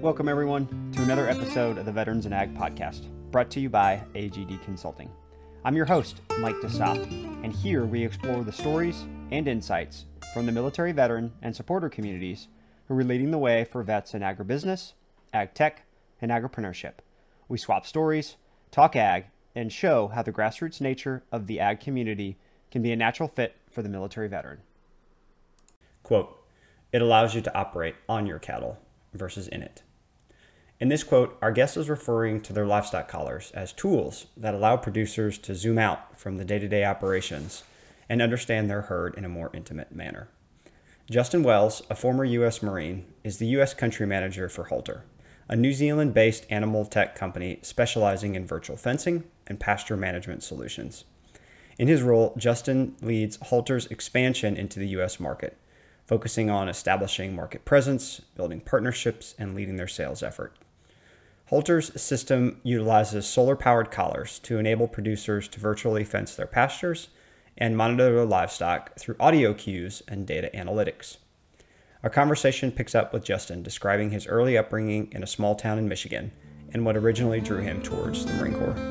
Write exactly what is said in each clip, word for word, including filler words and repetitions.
Welcome, everyone, to another episode of the Veterans in Ag podcast, brought to you by A G D Consulting. I'm your host, Mike DeSop, and here we explore the stories and insights from the military veteran and supporter communities who are leading the way for vets in agribusiness, ag tech, and agripreneurship. We swap stories, talk ag, and show how the grassroots nature of the ag community can be a natural fit for the military veteran. Quote, "It allows you to operate on your cattle versus in it." In this quote, our guest is referring to their livestock collars as tools that allow producers to zoom out from the day-to-day operations and understand their herd in a more intimate manner. Justin Wells, a former U S Marine, is the U S country manager for Halter, a New Zealand-based animal tech company specializing in virtual fencing and pasture management solutions. In his role, Justin leads Halter's expansion into the U S market, focusing on establishing market presence, building partnerships, and leading their sales effort. Halter's system utilizes solar-powered collars to enable producers to virtually fence their pastures and monitor their livestock through audio cues and data analytics. Our conversation picks up with Justin describing his early upbringing in a small town in Michigan and what originally drew him towards the Marine Corps.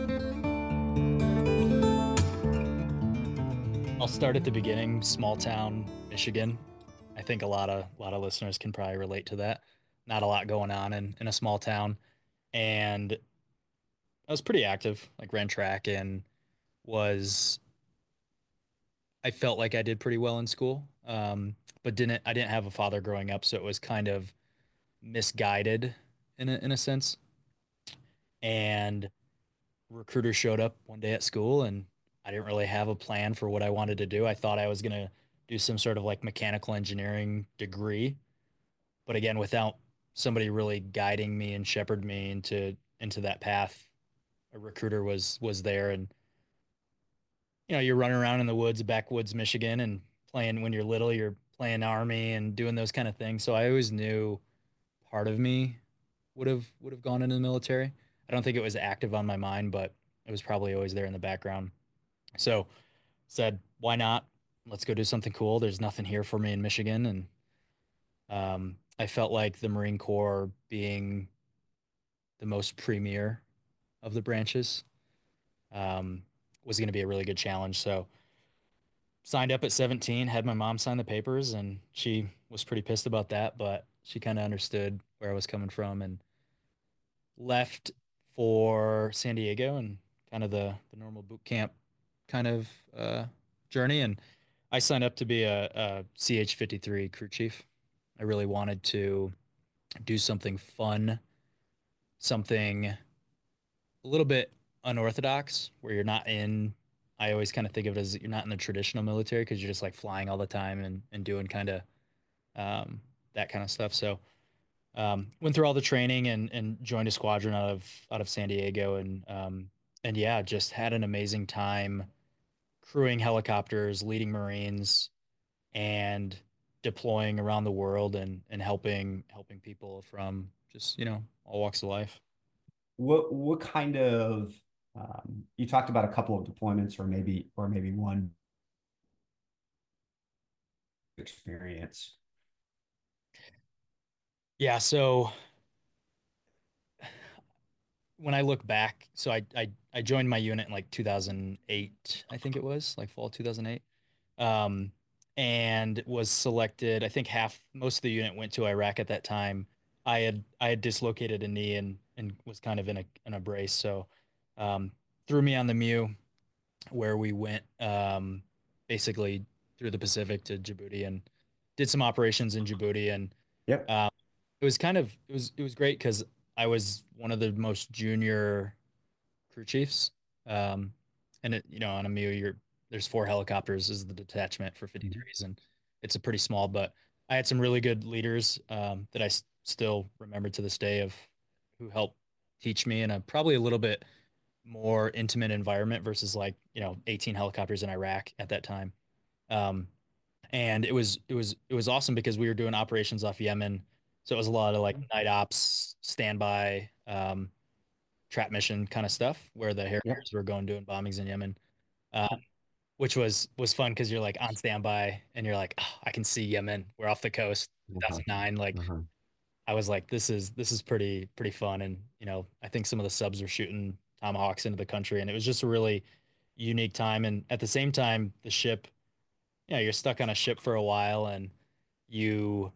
I'll start at the beginning, small town, Michigan. I think a lot of a lot of listeners can probably relate to that. Not a lot going on in, in a small town. And I was pretty active, like ran track and was I felt like I did pretty well in school. Um, but didn't I didn't have a father growing up, so it was kind of misguided in a in a sense. And recruiter showed up one day at school and I didn't really have a plan for what I wanted to do. I thought I was gonna do some sort of like mechanical engineering degree, but again, without somebody really guiding me and shepherd me into into that path, a recruiter was was there. And you know, you're running around in the woods, backwoods Michigan, and playing when you're little, you're playing army and doing those kind of things. So I always knew part of me would have would have gone into the military. I don't think it was active on my mind, but it was probably always there in the background. So said, why not? Let's go do something cool. There's nothing here for me in Michigan. And um, I felt like the Marine Corps being the most premier of the branches um, was going to be a really good challenge. So signed up at seventeen, had my mom sign the papers, and she was pretty pissed about that, but she kind of understood where I was coming from and left for San Diego and kind of the, the normal boot camp kind of uh, journey. And I signed up to be a, a C H fifty-three crew chief. I really wanted to do something fun, something a little bit unorthodox where you're not in. I always kind of think of it as you're not in the traditional military because you're just like flying all the time and, and doing kind of um, that kind of stuff. So um, went through all the training and, and joined a squadron out of out of San Diego and um, and yeah, just had an amazing time crewing helicopters, leading Marines, and deploying around the world and and helping helping people from just you know all walks of life. What what kind of um, you talked about a couple of deployments or maybe or maybe one experience. Yeah, so when I look back, so I I, I joined my unit in like two thousand eight, I think it was like fall two thousand eight, um, and was selected. I think half most of the unit went to Iraq at that time. I had I had dislocated a knee and and was kind of in a in a brace, so um, threw me on the Mew where we went um, basically through the Pacific to Djibouti and did some operations in Djibouti. And Yep. um, it was kind of it was it was great because I was one of the most junior crew chiefs. Um, and it, you know, on a M U, you're there's four helicopters is the detachment for Mhm. fifty-threes, and it's a pretty small. But I had some really good leaders um, that I s- still remember to this day of who helped teach me in a probably a little bit more intimate environment versus like you know eighteen helicopters in Iraq at that time. Um, and it was it was it was awesome because we were doing operations off Yemen, so it was a lot of like night ops, standby, um, trap mission kind of stuff where the Yep. Harriers were going doing bombings in Yemen, um, which was was fun because you're like on standby and you're like, oh, I can see Yemen. We're off the coast, Uh-huh. two thousand nine. Like Uh-huh. I was like, this is this is pretty pretty fun. And you know, I think some of the subs were shooting tomahawks into the country, and it was just a really unique time. And at the same time, the ship, you know, you're stuck on a ship for a while, and you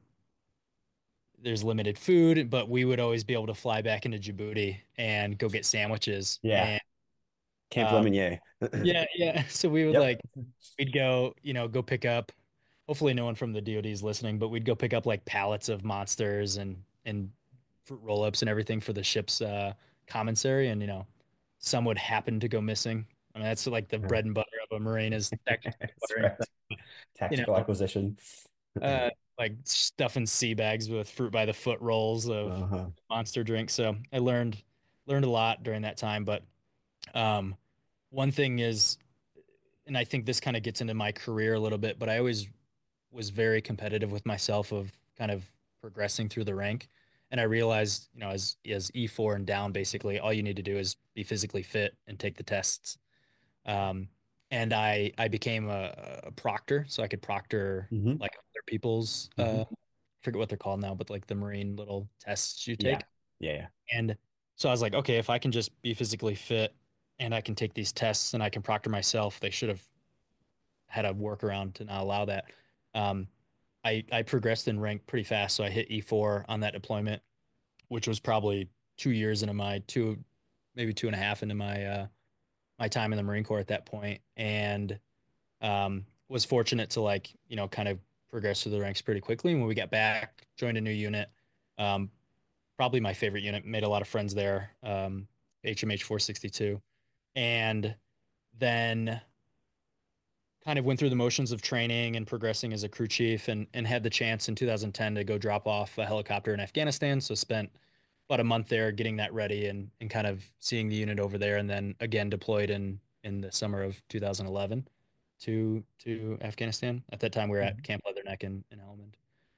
there's limited food, but we would always be able to fly back into Djibouti and go get sandwiches. Yeah. And Camp um, Lemonnier. yeah, yeah. So we would Yep. like we'd go, you know, go pick up. Hopefully, no one from the D O D is listening, but we'd go pick up like pallets of monsters and and fruit roll-ups and everything for the ship's uh, commissary, and you know, some would happen to go missing. I mean, that's like the bread and butter of a Marine is actually That's acquiring, right. you Tactical know, acquisition. uh, like stuffing sea bags with fruit by the foot rolls of Uh-huh. monster drinks. So I learned learned a lot during that time. But um, one thing is, and I think this kind of gets into my career a little bit, but I always was very competitive with myself of kind of progressing through the rank. And I realized, you know, as as E four and down, basically all you need to do is be physically fit and take the tests. Um, and I I became a, a proctor, so I could proctor Hmm. like other people's uh, Hmm. I forget what they're called now, but like the marine little tests you Yeah. take. Yeah. Yeah. And so I was like, okay, if I can just be physically fit and I can take these tests and I can proctor myself, they should have had a workaround to not allow that. Um, I I progressed in rank pretty fast, so I hit E four on that deployment, which was probably two years into my two, maybe two and a half into my uh, my time in the Marine Corps at that point, and um, was fortunate to like you know kind of progress through the ranks pretty quickly. And when we got back, joined a new unit, um, probably my favorite unit, made a lot of friends there, um, H M H four sixty-two, and then kind of went through the motions of training and progressing as a crew chief and, and had the chance in two thousand ten to go drop off a helicopter in Afghanistan. So spent about a month there getting that ready and, and kind of seeing the unit over there. And then again deployed in, in the summer of two thousand eleven to, to Afghanistan. At that time, we were at Mhm. Camp Leatherneck in, in Helmand.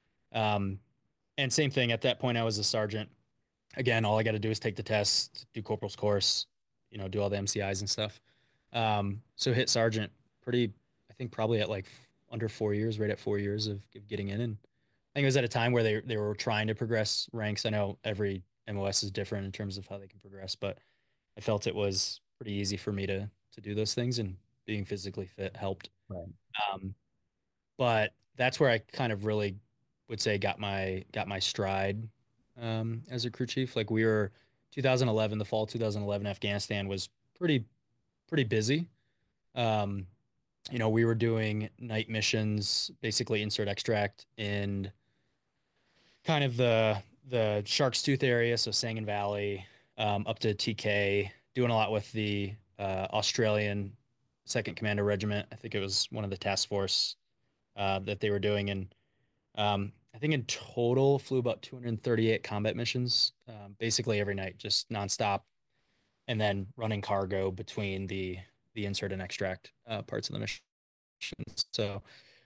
Um, and same thing, at that point, I was a sergeant. Again, all I got to do is take the test, do corporal's course, you know, do all the M C Is and stuff. Um, so hit sergeant pretty, I think probably at like f- under four years, right at four years of, of getting in. And I think it was at a time where they they were trying to progress ranks. I know every M O S is different in terms of how they can progress, but I felt it was pretty easy for me to to do those things, and being physically fit helped. Right. Um, but that's where I kind of really would say got my got my stride um, as a crew chief. Like we were two thousand eleven, the fall two thousand eleven Afghanistan was pretty pretty busy. Um, you know, we were doing night missions, basically insert extract in kind of the the Shark's Tooth area, so Sangin Valley, um, up to T K, doing a lot with the uh, Australian Second Commander Regiment. I think it was one of the task force uh, that they were doing, and um, I think in total flew about two hundred thirty-eight combat missions, um, basically every night, just nonstop, and then running cargo between the the insert and extract uh, parts of the mission. So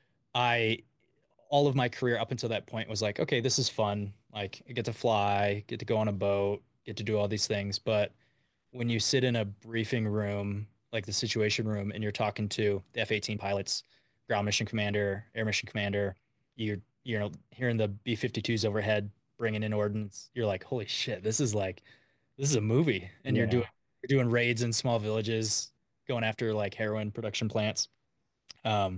I all of my career up until that point was like, okay, this is fun. Like I get to fly, get to go on a boat, get to do all these things. But when you sit in a briefing room, like the situation room, and you're talking to the F eighteen pilots, ground mission commander, air mission commander, you're you know hearing the B fifty-twos overhead bringing in ordnance, you're like, holy shit, this is like this is a movie. And you're doing Yeah. you're doing raids in small villages, going after like heroin production plants. Um,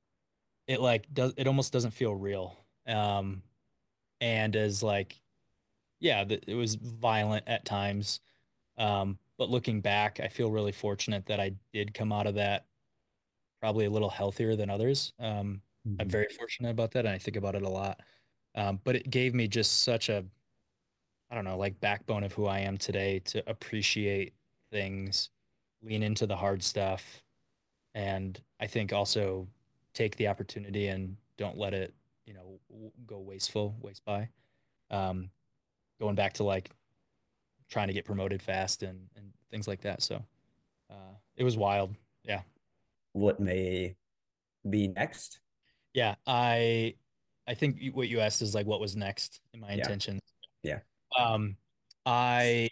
it like does it almost doesn't feel real. Um, and as like yeah, th- it was violent at times. Um, but looking back, I feel really fortunate that I did come out of that probably a little healthier than others. Um, I'm Mhm. very fortunate about that, and I think about it a lot. Um, but it gave me just such a, I don't know, like backbone of who I am today to appreciate things, lean into the hard stuff, and I think also take the opportunity and don't let it, you know, w- go wasteful, waste by. Um, Going back to like trying to get promoted fast and and things like that. So uh, it was wild. Yeah. What may be next? Yeah. I I think you- what you asked is like what was next in my Yeah. intentions. Yeah. Um, I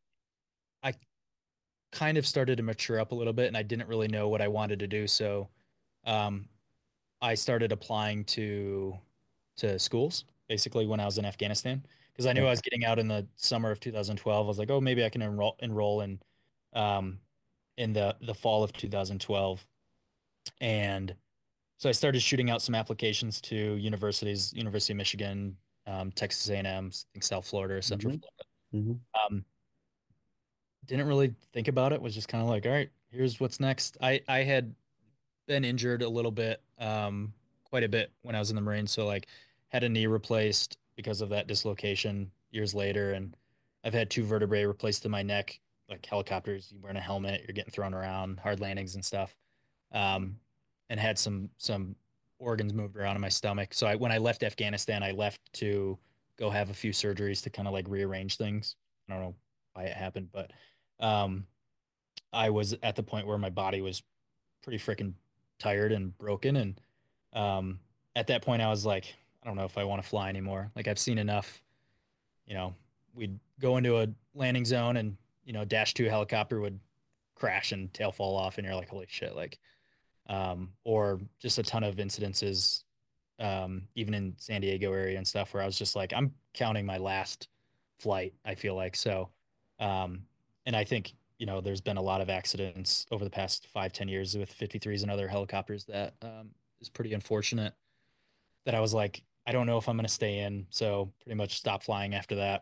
I kind of started to mature up a little bit and I didn't really know what I wanted to do. So um, I started applying to to schools basically when I was in Afghanistan because I knew Yeah. I was getting out in the summer of two thousand twelve. I was like, oh, maybe I can enroll enroll in um in the the fall of two thousand twelve. And so I started shooting out some applications to universities, University of Michigan, um, Texas A and M, I think South Florida or Central Hmm. Florida. Hmm. Um, didn't really think about it. Was just kind of like, all right, here's what's next. I I had been injured a little bit, um, quite a bit when I was in the Marines. So like, had a knee replaced because of that dislocation years later, and I've had two vertebrae replaced in my neck, like helicopters. You wearing a helmet, you're getting thrown around, hard landings and stuff. Um, and had some some organs moved around in my stomach. So I when I left Afghanistan, I left to go have a few surgeries to kind of like rearrange things. I don't know why it happened, but um, I was at the point where my body was pretty freaking tired and broken. And um, at that point, I was like, I don't know if I want to fly anymore. Like I've seen enough. You know, we'd go into a landing zone, and you know, Dash Two helicopter would crash and tail fall off, and you're like, holy shit! Like, um, or just a ton of incidences, um, even in San Diego area and stuff, where I was just like, I'm counting my last flight. I feel like so, um, and I think you know there's been a lot of accidents over the past five, ten years with fifty-threes and other helicopters that um, is pretty unfortunate. That I was like, I don't know if I'm going to stay in, so pretty much stop flying after that.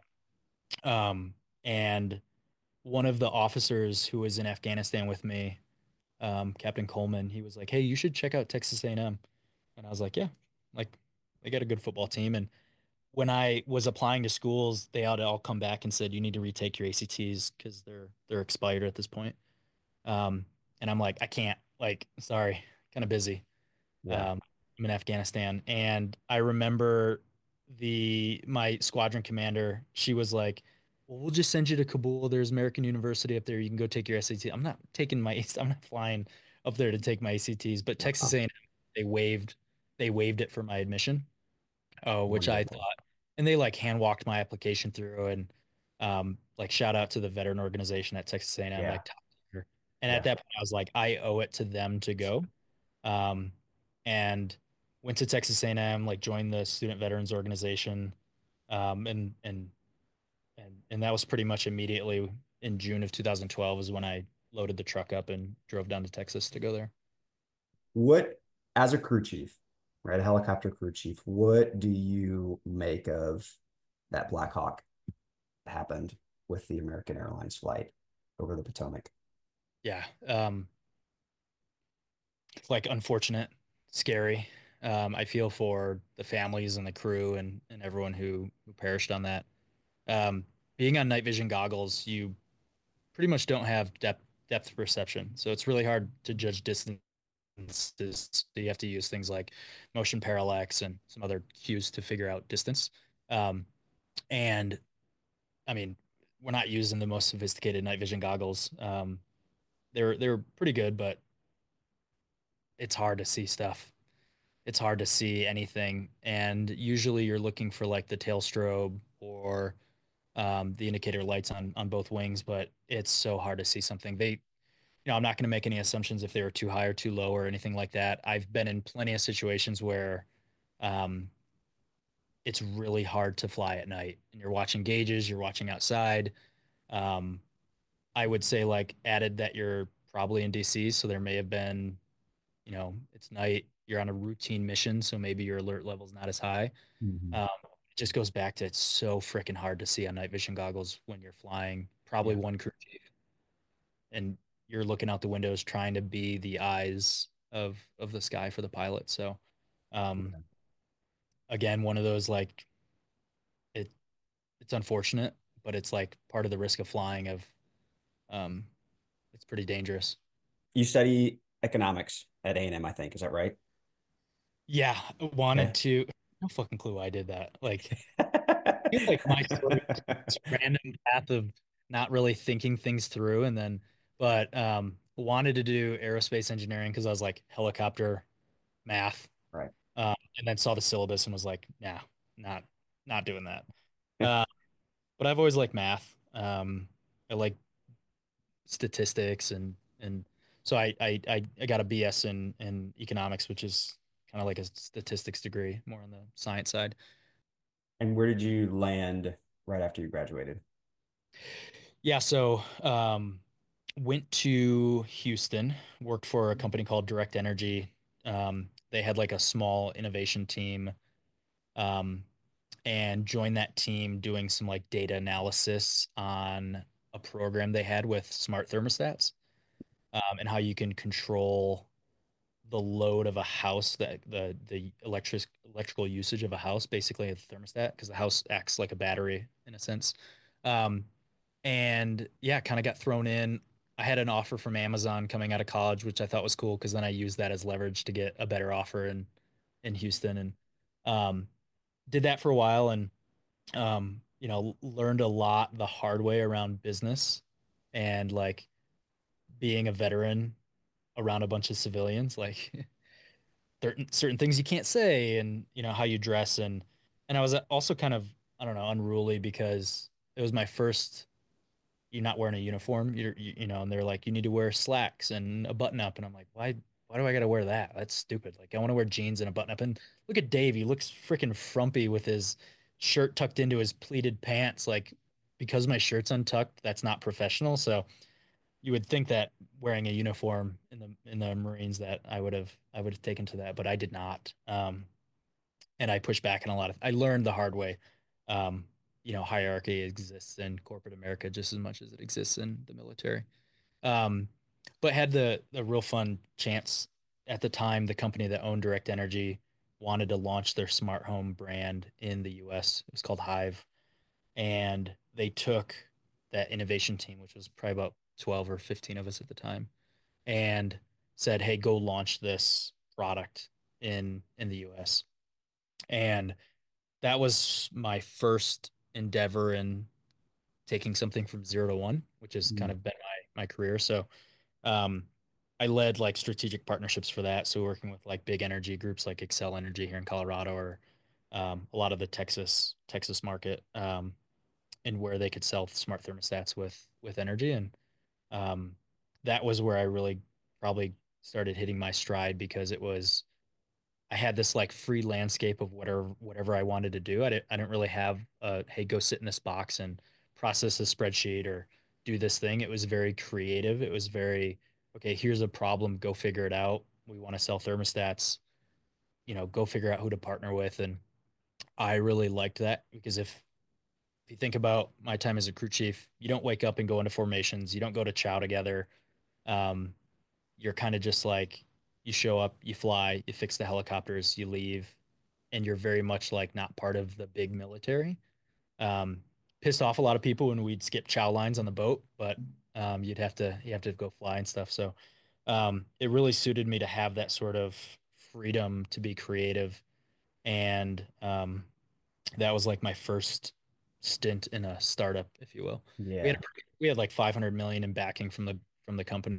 Um, and one of the officers who was in Afghanistan with me, um, Captain Coleman, he was like, "Hey, you should check out Texas A and M." And M. And I was like, "Yeah, like they got a good football team." And when I was applying to schools, they ought to all come back and said, "You need to retake your A C Ts because they're they're expired at this point." Um, and I'm like, "I can't. Like, sorry, kind of busy." Yeah. Um, I'm in Afghanistan, and I remember the my squadron commander. She was like, "Well, we'll just send you to Kabul. There's American University up there. You can go take your S A T." I'm not taking my. I'm not flying up there to take my A C Ts. But Texas Wow. A and M, they waived they waived it for my admission, uh, which I Wonderful. thought, and they like hand walked my application through, and um, like shout out to the veteran organization at Texas A and M, Yeah. like top tier. And at Yeah. that point, I was like, I owe it to them to go, um, and went to Texas A and M, like joined the Student Veterans Organization, um, and and and and that was pretty much immediately in June of two thousand twelve is when I loaded the truck up and drove down to Texas to go there. What, as a crew chief, right, a helicopter crew chief, what do you make of that Black Hawk happened with the American Airlines flight over the Potomac? Yeah, um, like unfortunate, scary. Um, I feel for the families and the crew and and everyone who who perished on that. Um, being on night vision goggles, you pretty much don't have depth depth perception, so it's really hard to judge distance. So you have to use things like motion parallax and some other cues to figure out distance. Um, and I mean, we're not using the most sophisticated night vision goggles. Um, they're they're pretty good, but it's hard to see stuff. It's hard to see anything, and usually you're looking for like the tail strobe or um, the indicator lights on on both wings, but it's so hard to see something. They, you know, I'm not going to make any assumptions if they were too high or too low or anything like that. I've been in plenty of situations where um, it's really hard to fly at night, and you're watching gauges, you're watching outside. Um, I would say like added that you're probably in D C, so there may have been, you know, it's night, you're on a routine mission, so maybe your alert level's not as high. Mhm. Um, it just goes back to it's so freaking hard to see on night vision goggles when you're flying, probably Yeah. one crew chief, and you're looking out the windows trying to be the eyes of of the sky for the pilot. So, um, Okay. again, one of those like it it's unfortunate, but it's like part of the risk of flying of um, it's pretty dangerous. You study economics at A and M, I think. Is that right? Yeah, wanted Okay. to. No fucking clue why I did that. Like, I feel like my story was this random path of not really thinking things through, and then, but um, wanted to do aerospace engineering because I was like helicopter math, Right. um, and then saw the syllabus and was like, nah, not not doing that. Uh, but I've always liked math. Um, I like statistics and and so I I I, I got a B S in in economics, which is kind of like a statistics degree, more on the science side. And where did you land right after you graduated? Yeah, so um, went to Houston, worked for a company called Direct Energy. Um, they had like a small innovation team, um, and joined that team doing some like data analysis on a program they had with smart thermostats, um, and how you can control the load of a house, that the the electric electrical usage of a house, basically a thermostat, because the house acts like a battery in a sense. Um, and yeah, kind of got thrown in. I had an offer from Amazon coming out of college, which I thought was cool because then I used that as leverage to get a better offer in in Houston, and um, did that for a while, and um, you know, learned a lot the hard way around business and like being a veteran around a bunch of civilians, like certain certain things you can't say, and you know how you dress, and and I was also kind of, I don't know, unruly because it was my first, you're not wearing a uniform. You're, you, you know, and they're like, you need to wear slacks and a button up. And I'm like, why, why do I got to wear that? That's stupid. Like, I want to wear jeans and a button up. And look at Dave. He looks freaking frumpy with his shirt tucked into his pleated pants. Like, because my shirt's untucked, that's not professional. So you would think that wearing a uniform in the in the Marines, that I would have I would have taken to that, but I did not. Um, and I pushed back in a lot of. I learned the hard way. Um, you know, hierarchy exists in corporate America just as much as it exists in the military. Um, but had the the real fun chance at the time. The company that owned Direct Energy wanted to launch their smart home brand in the U S. It was called Hive, and they took that innovation team, which was probably about twelve or fifteen of us at the time, and said, "Hey, go launch this product in in the U S." And that was my first endeavor in taking something from zero to one, which has kind Mm. of been my my career. So um, I led like strategic partnerships for that. So working with like big energy groups like Excel Energy here in Colorado, or um, a lot of the Texas Texas market, um, and where they could sell smart thermostats with with energy. And um, that was where I really probably started hitting my stride, because it was, I had this like free landscape of whatever whatever I wanted to do. I didn't I didn't really have a, hey, go sit in this box and process a spreadsheet or do this thing. It was very creative. It was very, okay, here's a problem, go figure it out. We want to sell thermostats, you know, go figure out who to partner with. And I really liked that, because if if you think about my time as a crew chief, you don't wake up and go into formations. You don't go to chow together. Um, you're kind of just like, you show up, you fly, you fix the helicopters, you leave, and you're very much like not part of the big military. Um, Pissed off a lot of people when we'd skip chow lines on the boat, but um, you'd have to you have to go fly and stuff. So um, it really suited me to have that sort of freedom to be creative, and um, that was like my first stint in a startup, if you will. We had Yeah, we had like five hundred million in backing from the from the company,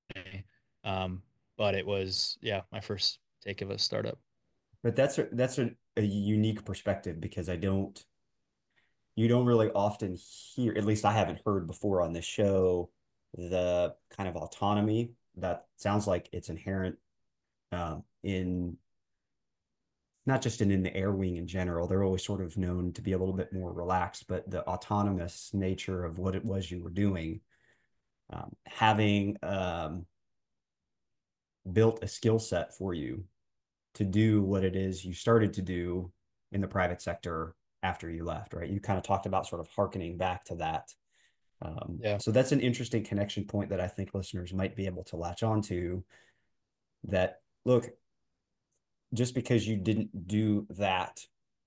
um, but it was, yeah, my first take of a startup. but that's a, that's a, a unique perspective because I don't you don't really often hear, at least I haven't heard before on this show, the kind of autonomy that sounds like it's inherent um, in not just in, in the air wing in general. They're always sort of known to be a little bit more relaxed, but the autonomous nature of what it was you were doing, um, having um, built a skill set for you to do what it is you started to do in the private sector after you left, right? You kind of talked about sort of hearkening back to that. Um, Yeah. so that's an interesting connection point that I think listeners might be able to latch onto. That look, just because you didn't do that,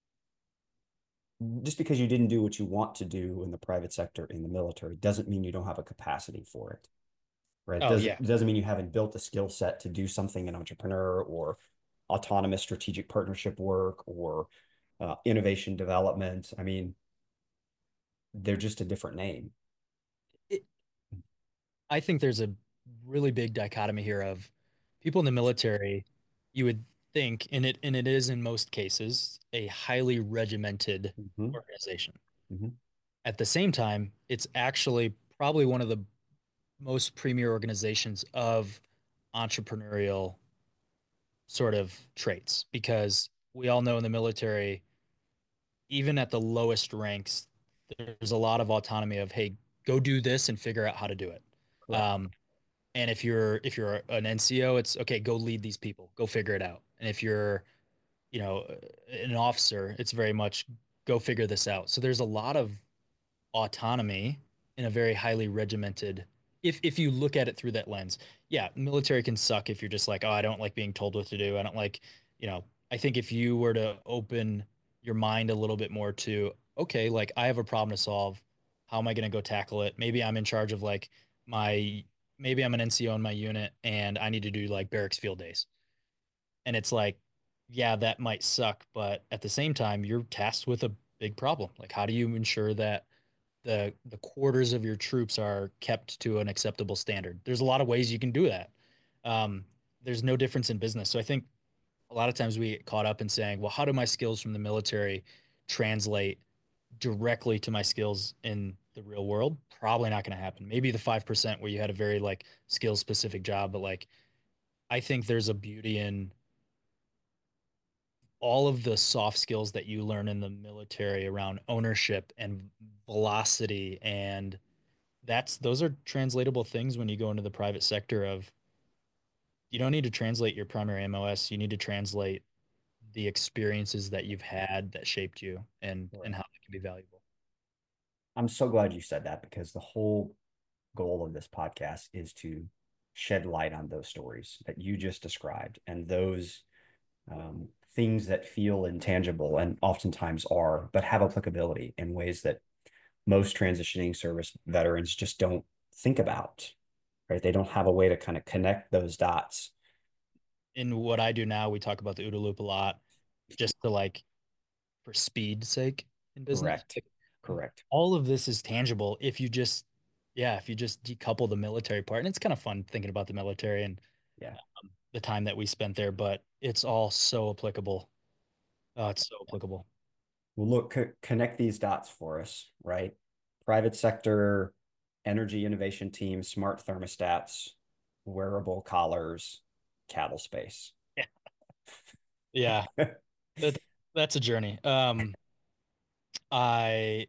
just because you didn't do what you want to do in the private sector in the military doesn't mean you don't have a capacity for it, right? It Oh doesn't yeah. it doesn't mean you haven't built a skill set to do something in entrepreneur or autonomous strategic partnership work or uh, innovation development. I mean, they're just a different name. It, I think there's a really big dichotomy here of people in the military. You would think, and it and it is in most cases, a highly regimented Mm-hmm. organization. Mm-hmm. At the same time, it's actually probably one of the most premier organizations of entrepreneurial sort of traits, because we all know in the military, even at the lowest ranks, there's a lot of autonomy of, hey, go do this and figure out how to do it. Correct. Um, and if you're if you're an N C O, it's okay, go lead these people, go figure it out. And if you're, you know, an officer, it's very much go figure this out. So there's a lot of autonomy in a very highly regimented, if if you look at it through that lens. Yeah, military can suck if you're just like, oh, I don't like being told what to do. I don't like, you know, I think if you were to open your mind a little bit more to, okay, like I have a problem to solve. How am I going to go tackle it? Maybe I'm in charge of like my, maybe I'm an N C O in my unit and I need to do like barracks field days. And it's like, yeah, that might suck, but at the same time, you're tasked with a big problem. Like, how do you ensure that the the quarters of your troops are kept to an acceptable standard? There's a lot of ways you can do that. Um, there's no difference in business. So I think a lot of times we get caught up in saying, well, how do my skills from the military translate directly to my skills in the real world? Probably not going to happen. Maybe the five percent where you had a very like skill specific job, but like I think there's a beauty in all of the soft skills that you learn in the military around ownership and velocity, and that's those are translatable things when you go into the private sector of you don't need to translate your primary M O S, you need to translate the experiences that you've had that shaped you and and Correct. how they can be valuable. I'm so glad you said that because the whole goal of this podcast is to shed light on those stories that you just described and those um, things that feel intangible and oftentimes are, but have applicability in ways that most transitioning service veterans just don't think about, right? They don't have a way to kind of connect those dots. In what I do now, we talk about the OODA loop a lot, just to like for speed's sake in business. Correct. Correct. All of this is tangible if you just, yeah, if you just decouple the military part. And it's kind of fun thinking about the military and Yeah. um, the time that we spent there, but it's all so applicable. Oh, it's so applicable. Well, look, co- connect these dots for us, right? Private sector, energy innovation team, smart thermostats, wearable collars, cattle space. Yeah. Yeah, that, that's a journey. Um, I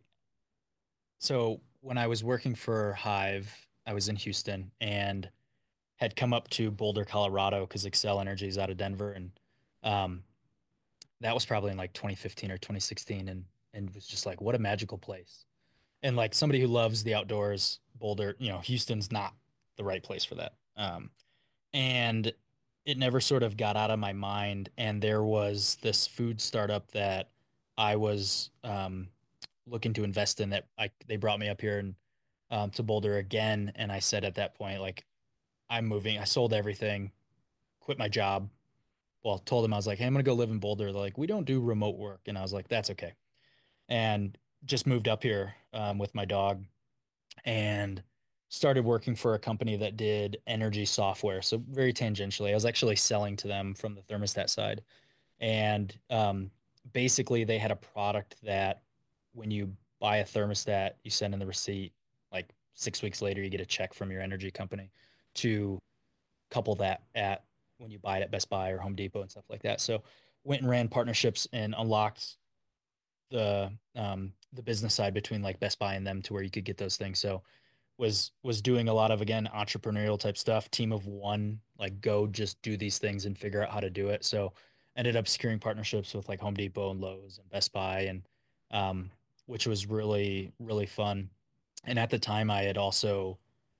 so when I was working for Hive, I was in Houston and had come up to Boulder, Colorado, because Excel Energy is out of Denver, and um, that was probably in like twenty fifteen or twenty sixteen, and and was just like, what a magical place. And like somebody who loves the outdoors, Boulder, you know, Houston's not the right place for that. Um, and it never sort of got out of my mind. And there was this food startup that I was um, looking to invest in that I they brought me up here and um, to Boulder again. And I said at that point, like, I'm moving. I sold everything, quit my job. Well, told them I was like, hey, I'm gonna go live in Boulder. They're like, we don't do remote work, and I was like, that's okay. And just moved up here um, with my dog and started working for a company that did energy software. So very tangentially, I was actually selling to them from the thermostat side. And um, basically, they had a product that when you buy a thermostat, you send in the receipt. Like six weeks later, you get a check from your energy company to couple that at when you buy it at Best Buy or Home Depot and stuff like that. So went and ran partnerships and unlocked the um, the business side between like Best Buy and them to where you could get those things. So was was doing a lot of again entrepreneurial type stuff, team of one, like go just do these things and figure out how to do it. So ended up securing partnerships with like Home Depot and Lowe's and Best Buy and um, which was really really fun. And at the time, I had also,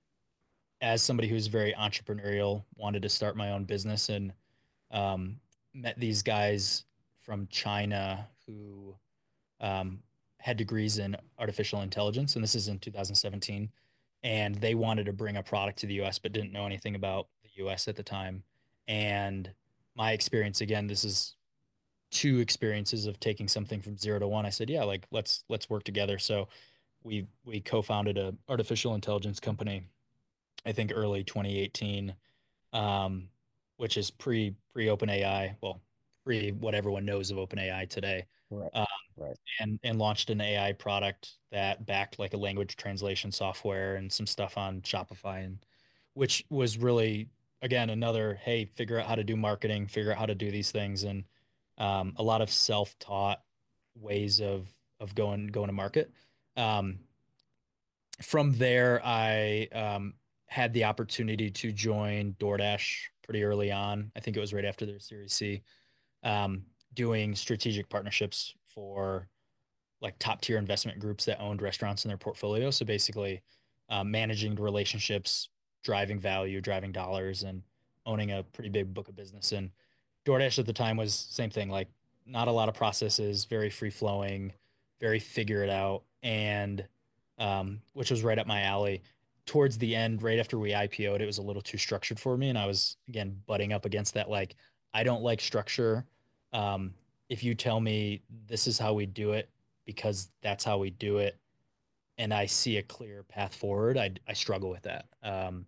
as somebody who's very entrepreneurial, wanted to start my own business and um, met these guys from China who um, had degrees in artificial intelligence, and this is in two thousand seventeen. And they wanted to bring a product to the U S, but didn't know anything about the U S at the time. And my experience, again, this is two experiences of taking something from zero to one. I said, yeah, like let's let's work together. So we we co-founded a artificial intelligence company, I think early twenty eighteen, um, which is pre pre OpenAI, well, pre what everyone knows of OpenAI today. Correct. Uh, Right. and and launched an A I product that backed like a language translation software and some stuff on Shopify, and which was really again another, hey, figure out how to do marketing, figure out how to do these things, and um, a lot of self-taught ways of of going going to market. Um, from there, I um, had the opportunity to join DoorDash pretty early on. I think it was right after their Series C, um, doing strategic partnerships for like top tier investment groups that owned restaurants in their portfolio. So basically, um, managing relationships, driving value, driving dollars, and owning a pretty big book of business. And DoorDash at the time was same thing, like not a lot of processes, very free flowing, very figure it out, and um, which was right up my alley. Towards the end, right after we I P O'd, it was a little too structured for me, and I was again butting up against that. Like, I don't like structure. Um, if you tell me this is how we do it because that's how we do it, and I see a clear path forward, I I struggle with that. Um,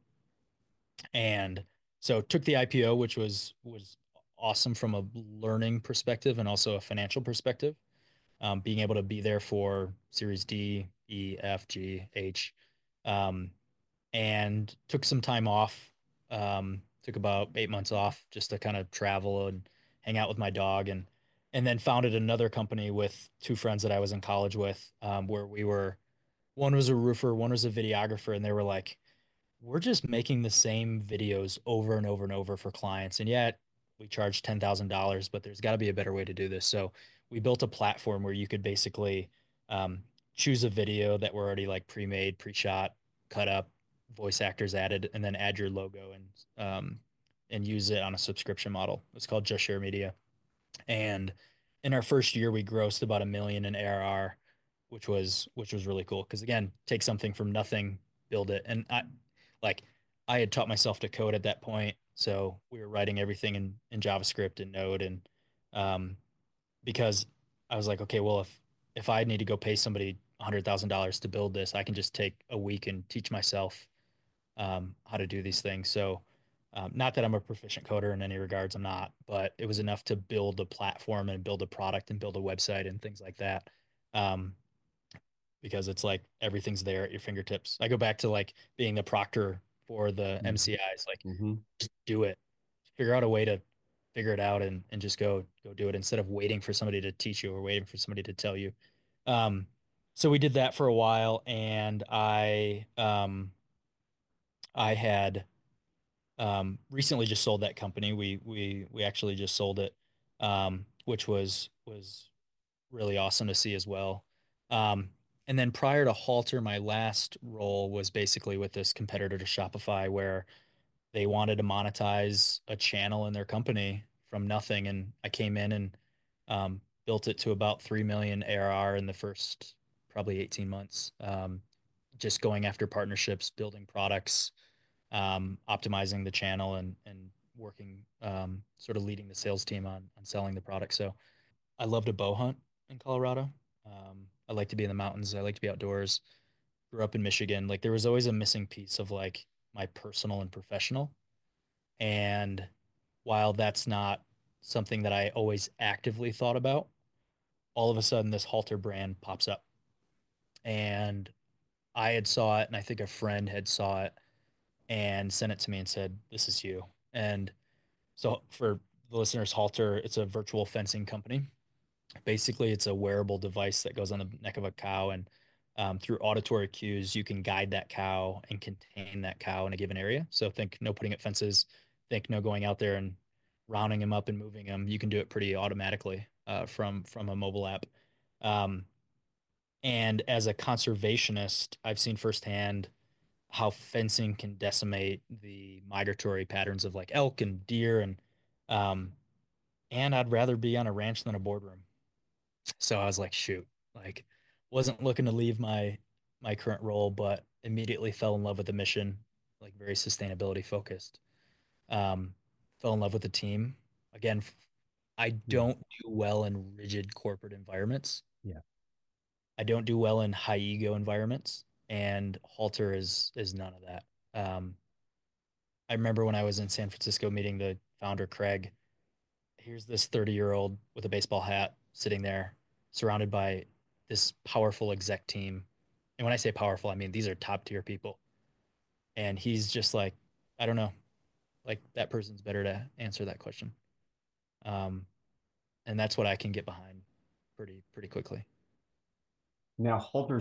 and so took the I P O, which was was awesome from a learning perspective and also a financial perspective. Um, being able to be there for Series D, E, F, G, H, um, and took some time off. Um, took about eight months off just to kind of travel and hang out with my dog, and and then founded another company with two friends that I was in college with, um, where we were. One was a roofer, one was a videographer, and they were like, we're just making the same videos over and over and over for clients. And yet we charge ten thousand dollars but there's got to be a better way to do this. So we built a platform where you could basically um, choose a video that were already like pre-made, pre-shot, cut up, voice actors added, and then add your logo and um, and use it on a subscription model. It's called Just Share Media. And in our first year, we grossed about a million in A R R, which was which was really cool. Because again, take something from nothing, build it. And I like I had taught myself to code at that point, so we were writing everything in in JavaScript and Node, and um, because I was like, okay, well, if if I need to go pay somebody a hundred thousand dollars to build this, I can just take a week and teach myself um, how to do these things. So, um, not that I'm a proficient coder in any regards, I'm not, but it was enough to build a platform and build a product and build a website and things like that. Um, because it's like everything's there at your fingertips. I go back to like being the proctor for the Mm-hmm. M C Is, like Mm-hmm. just do it, figure out a way to figure it out and, and just go, go do it instead of waiting for somebody to teach you or waiting for somebody to tell you. Um, so we did that for a while and I, um, I had um, recently just sold that company. We we we actually just sold it, um, which was was really awesome to see as well. Um, and then prior to Halter, my last role was basically with this competitor to Shopify, where they wanted to monetize a channel in their company from nothing, and I came in and um, built it to about three million A R R in the first probably eighteen months. Um, just going after partnerships, building products, um, optimizing the channel and and working um, sort of leading the sales team on on selling the product. So I love to bow hunt in Colorado. Um, I like to be in the mountains. I like to be outdoors. Grew up in Michigan. Like there was always a missing piece of like my personal and professional. And while that's not something that I always actively thought about, all of a sudden this halter brand pops up. And I had saw it, and I think a friend had saw it and sent it to me and said, "This is you." And so for the listeners, Halter, it's a virtual fencing company. Basically, it's a wearable device that goes on the neck of a cow, and um, through auditory cues, you can guide that cow and contain that cow in a given area. So think no putting up fences, think no going out there and rounding him up and moving him. You can do it pretty automatically uh, from from a mobile app. Um, and as a conservationist, I've seen firsthand how fencing can decimate the migratory patterns of like elk and deer and um, and I'd rather be on a ranch than a boardroom. So I was like, shoot, like wasn't looking to leave my my current role, but immediately fell in love with the mission, like very sustainability focused. Um, fell in love with the team. Again, I Yeah. don't do well in rigid corporate environments. Yeah. I don't do well in high ego environments, and Halter is is none of that. Um, I remember when I was in San Francisco meeting the founder, Craig. Here's this thirty year old with a baseball hat sitting there, surrounded by this powerful exec team. And when I say powerful, I mean these are top tier people. And he's just like, I don't know, like that person's better to answer that question. Um, and that's what I can get behind pretty pretty quickly. Now, Halter's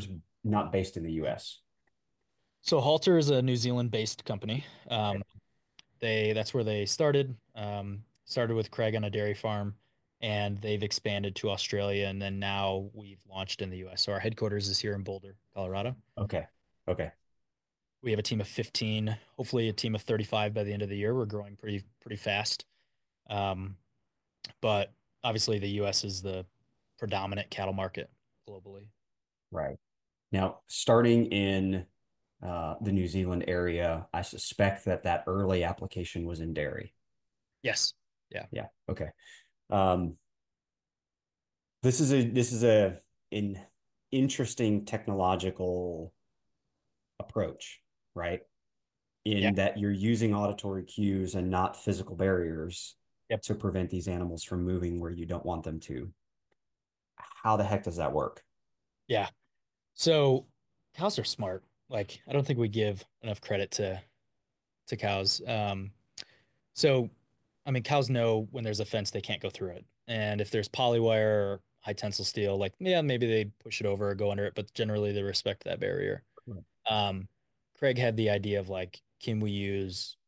not based in the U S. So Halter is a New Zealand-based company. Okay. Um, they that's where they started. Um, started with Craig on a dairy farm, and they've expanded to Australia, and then now we've launched in the U S. So our headquarters is here in Boulder, Colorado. Okay. Okay. We have a team of fifteen, hopefully a team of thirty-five by the end of the year. We're growing pretty pretty fast. Um, but obviously the U S is the predominant cattle market globally. Right. Now, starting in uh, the New Zealand area, I suspect that that early application was in dairy. Yes. Yeah. Yeah. Okay. Um, this is a this is a an interesting technological approach, right? Yeah. In that you're using auditory cues and not physical barriers Yep. to prevent these animals from moving where you don't want them to. How the heck does that work? Yeah. So cows are smart. Like I don't think we give enough credit to to cows. Um, so I mean, cows know when there's a fence, they can't go through it. And if there's polywire or high tensile steel, like yeah, maybe they push it over or go under it, but generally they respect that barrier. Um, Craig had the idea of like, can we use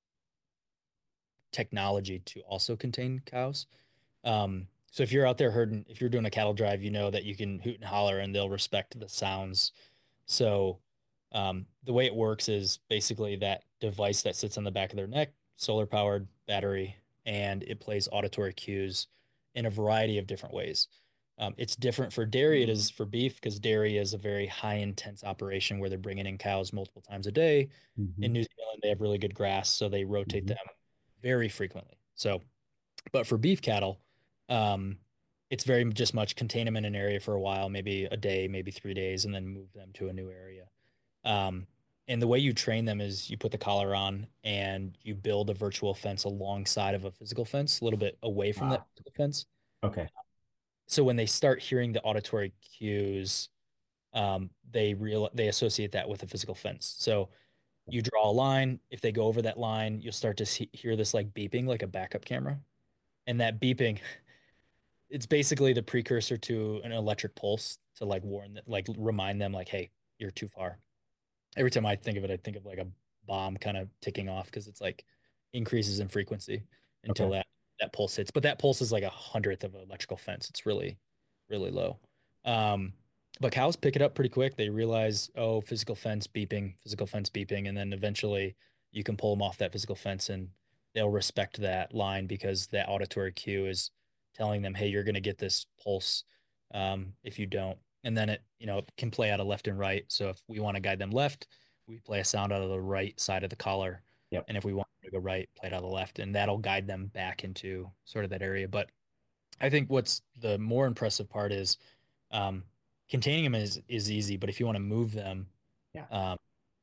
technology to also contain cows? Um, so if you're out there herding, if you're doing a cattle drive, you know that you can hoot and holler and they'll respect the sounds. So um, the way it works is basically that device that sits on the back of their neck, solar powered battery, and it plays auditory cues in a variety of different ways. Um, it's different for dairy, it is for beef, because dairy is a very high intense operation where they're bringing in cows multiple times a day. In Mm-hmm. New Zealand, they have really good grass, so they rotate Mm-hmm. them very frequently. So but for beef cattle, um, it's very just much contain them in an area for a while, maybe a day, maybe three days, and then move them to a new area. Um, and the way you train them is you put the collar on and you build a virtual fence alongside of a physical fence, a little bit away from that Ah, physical fence. okay. So when they start hearing the auditory cues, um, they real they associate that with a physical fence. So you draw a line. If they go over that line, you'll start to see, hear this like beeping, like a backup camera. And that beeping it's basically the precursor to an electric pulse to like warn that, like remind them, like, hey, you're too far. Every time I think of it, I think of like a bomb kind of ticking off because it's like increases in frequency until Okay. that that pulse hits. But that pulse is like a hundredth of an electrical fence. It's really, really low. Um, but cows pick it up pretty quick. They realize, oh, physical fence beeping, physical fence beeping, and then eventually you can pull them off that physical fence and they'll respect that line because that auditory cue is telling them, hey, you're going to get this pulse um, if you don't. And then it, you know, it can play out of left and right. So if we want to guide them left, we play a sound out of the right side of the collar. Yep. And if we want to go right, play it out of the left, and that'll guide them back into sort of that area. But I think what's the more impressive part is um, containing them is is easy, but if you want to move them, Yeah. um,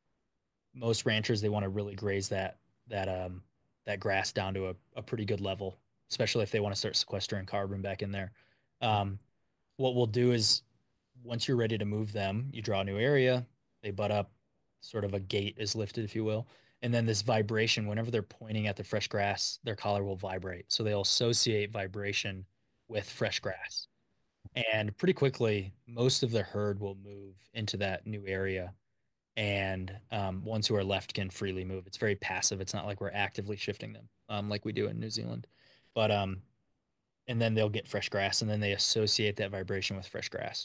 most ranchers they want to really graze that that um that grass down to a, a pretty good level, especially if they want to start sequestering carbon back in there. Um, what we'll do is once you're ready to move them, you draw a new area, they butt up, sort of a gate is lifted, if you will. And then this vibration, whenever they're pointing at the fresh grass, their collar will vibrate. So they'll associate vibration with fresh grass. And pretty quickly, most of the herd will move into that new area. And um, ones who are left can freely move. It's very passive. It's not like we're actively shifting them um, like we do in New Zealand. But um, and then they'll get fresh grass, and then they associate that vibration with fresh grass.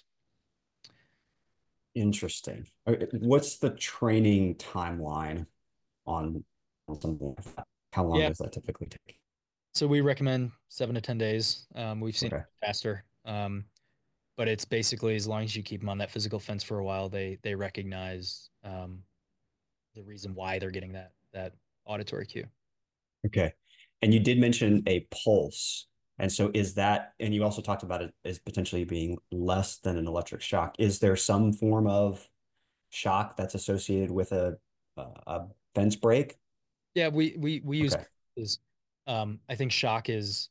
Interesting. Okay, what's the training timeline on, on something like that? How long Yeah. does that typically take? So we recommend seven to ten days. Um, we've seen it Okay. faster. Um, but it's basically as long as you keep them on that physical fence for a while, they they recognize um, the reason why they're getting that that auditory cue. Okay. And you did mention a pulse. And so is that, and you also talked about it as potentially being less than an electric shock. Is there some form of shock that's associated with a a, a fence break? Yeah, we we we use Okay. is um, I think shock is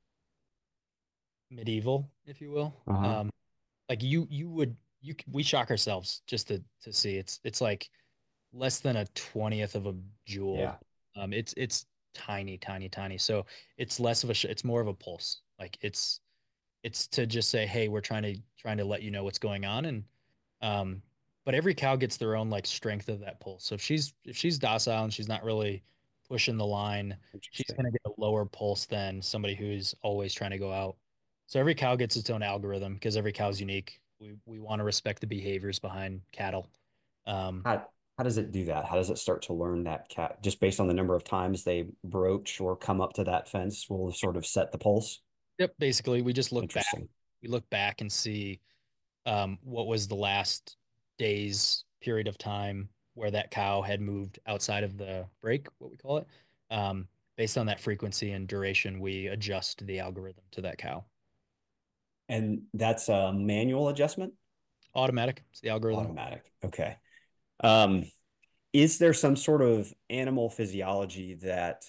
medieval, if you will. Uh-huh. Um, like you you would you c- we shock ourselves just to to see it's it's like less than a twentieth of a Yeah. joule. Um, it's it's tiny, tiny, tiny. So it's less of a sh it's more of a pulse. Like it's it's to just say, hey, we're trying to trying to let you know what's going on, and um, but every cow gets their own like strength of that pulse. So if she's if she's docile and she's not really pushing the line, she's Interesting. going to get a lower pulse than somebody who's always trying to go out. So every cow gets its own algorithm because every cow is unique. We we want to respect the behaviors behind cattle. Um, How how does it do that? How does it start to learn that cat just based on the number of times they broach or come up to that fence will sort of set the pulse? yep, basically we just look back. Interesting. We look back and see um, what was the last day's period of time where that cow had moved outside of the break, what we call it. Um, Based on that frequency and duration, we adjust the algorithm to that cow. And that's a manual adjustment? Automatic, it's the algorithm. Automatic. Okay. Um, is there some sort of animal physiology that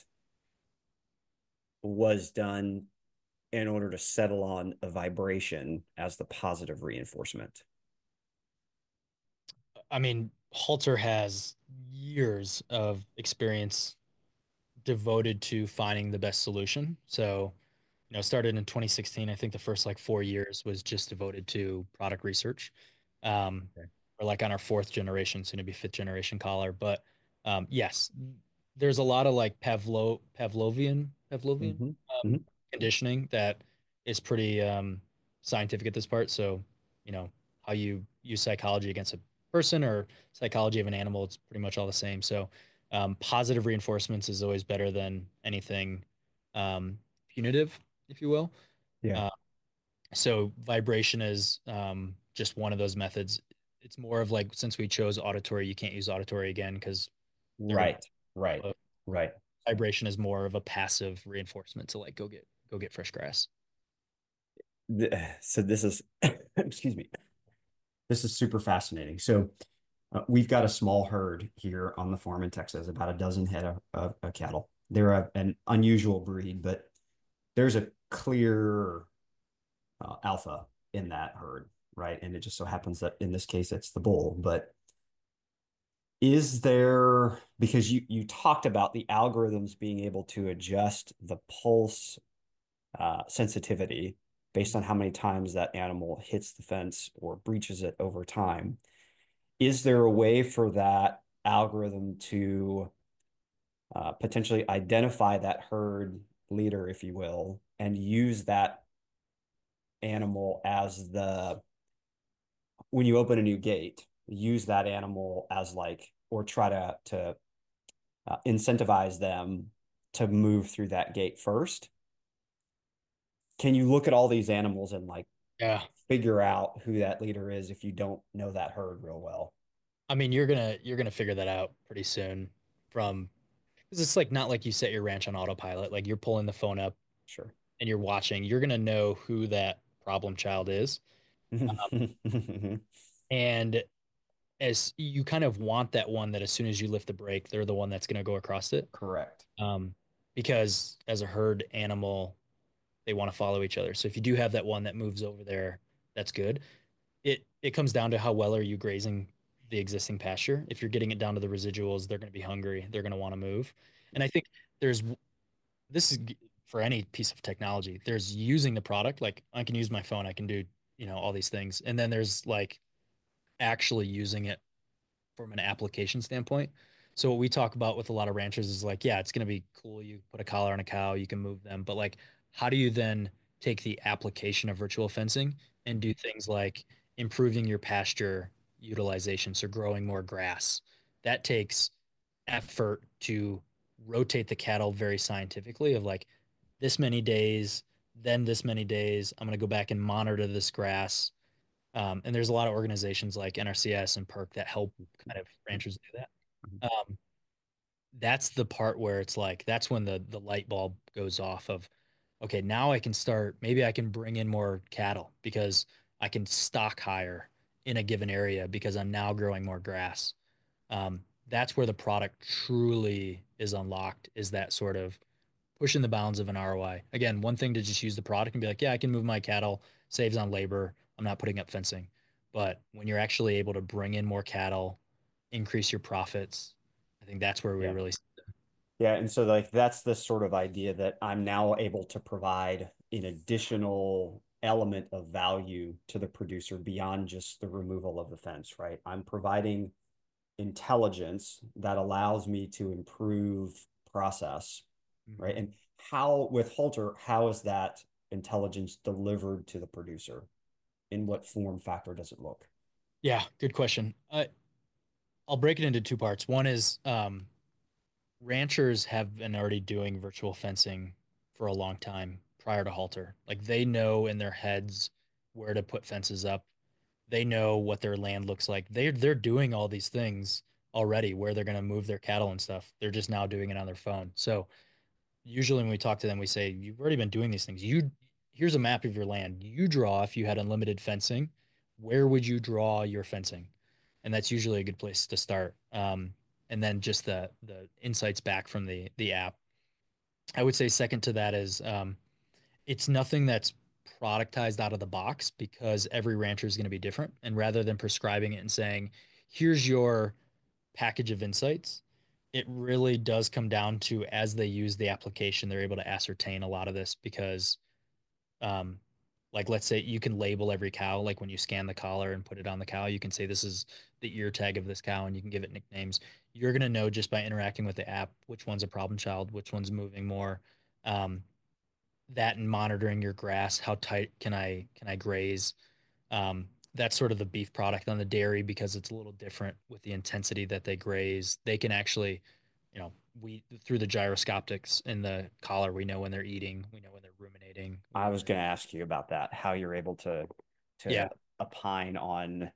was done in order to settle on a vibration as the positive reinforcement? I mean, Halter has years of experience devoted to finding the best solution. So, you know, started in twenty sixteen. I think the first like four years was just devoted to product research. Um, Okay. we're like on our fourth generation, soon to be fifth generation collar. But um, yes, there's a lot of like Pavlo Pavlovian Pavlovian hmm um, hmm conditioning that is pretty um, scientific at this part. So, you know, how you use psychology against a person or psychology of an animal, it's pretty much all the same. So, um, positive reinforcements is always better than anything um, punitive, if you will. Yeah. Uh, so vibration is um, just one of those methods. It's more of like since we chose auditory, you can't use auditory again because they're going Right. Right. to. Right. Vibration is more of a passive reinforcement to like go get go get fresh grass. The- So this is, excuse me, this is super fascinating. So uh, we've got a small herd here on the farm in Texas, about a dozen head of, of, of cattle. They're a, an unusual breed, but there's a clear uh, alpha in that herd, right? And it just so happens that in this case, it's the bull. But is there, because you you talked about the algorithms being able to adjust the pulse uh, sensitivity based on how many times that animal hits the fence or breaches it over time. Is there a way for that algorithm to uh, potentially identify that herd leader, if you will, and use that animal as the, when you open a new gate, use that animal as like, or try to, to uh, incentivize them to move through that gate first? Can you look at all these animals and like Yeah. figure out who that leader is if you don't know that herd real well? I mean, you're gonna you're gonna figure that out pretty soon from because it's like not like you set your ranch on autopilot. Like you're pulling the phone up Sure. and you're watching. You're gonna know who that problem child is. And as you kind of want that one that as soon as you lift the brake, they're the one that's going to go across it. Correct. Um, because as a herd animal, they want to follow each other. So if you do have that one that moves over there, that's good. It it comes down to how well are you grazing the existing pasture. If you're getting it down to the residuals, they're going to be hungry. They're going to want to move. And I think there's this is for any piece of technology. There's using the product, like I can use my phone, I can do, you know, all these things. And then there's like actually using it from an application standpoint. So what we talk about with a lot of ranchers is like, yeah, it's going to be cool. You put a collar on a cow, you can move them, but like, how do you then take the application of virtual fencing and do things like improving your pasture utilization, so growing more grass? That takes effort to rotate the cattle very scientifically of like this many days, then this many days. I'm going to go back and monitor this grass um, and there's a lot of organizations like N R C S and PERC that help kind of ranchers do that. Um, that's the part where it's like that's when the the light bulb goes off of, okay, now I can start. Maybe I can bring in more cattle because I can stock higher in a given area because I'm now growing more grass. Um, that's where the product truly is unlocked. Is that sort of pushing the bounds of an R O I. Again, one thing to just use the product and be like, yeah, I can move my cattle, saves on labor. I'm not putting up fencing. But when you're actually able to bring in more cattle, increase your profits, I think that's where we Yeah. really. Yeah. And so like that's the sort of idea that I'm now able to provide an additional element of value to the producer beyond just the removal of the fence, right? I'm providing intelligence that allows me to improve process, right? Mhm. And how with Halter, how is that intelligence delivered to the producer? In what form factor does it look? Yeah, good question. Uh, I'll break it into two parts. One is um, ranchers have been already doing virtual fencing for a long time prior to Halter. Like they know in their heads where to put fences up. They know what their land looks like. They're they're doing all these things already, where they're going to move their cattle and stuff. They're just now doing it on their phone. So usually when we talk to them, we say, you've already been doing these things. You Here's a map of your land. You draw if you had unlimited fencing, where would you draw your fencing? And that's usually a good place to start. Um, and then just the the insights back from the the app. I would say second to that is um, it's nothing that's productized out of the box because every rancher is going to be different. And rather than prescribing it and saying, here's your package of insights, it really does come down to as they use the application, they're able to ascertain a lot of this because, um, like, let's say you can label every cow, like when you scan the collar and put it on the cow, you can say this is the ear tag of this cow and you can give it nicknames. You're going to know just by interacting with the app which one's a problem child, which one's moving more. Um, that and monitoring your grass, how tight can I can I graze? Um, that's sort of the beef product. On the dairy, because it's a little different with the intensity that they graze. They can actually, you know, we through the gyroscopics in the collar, we know when they're eating, we know when they're ruminating, we I know was when going to ask you about that, how you're able to yeah, to opine on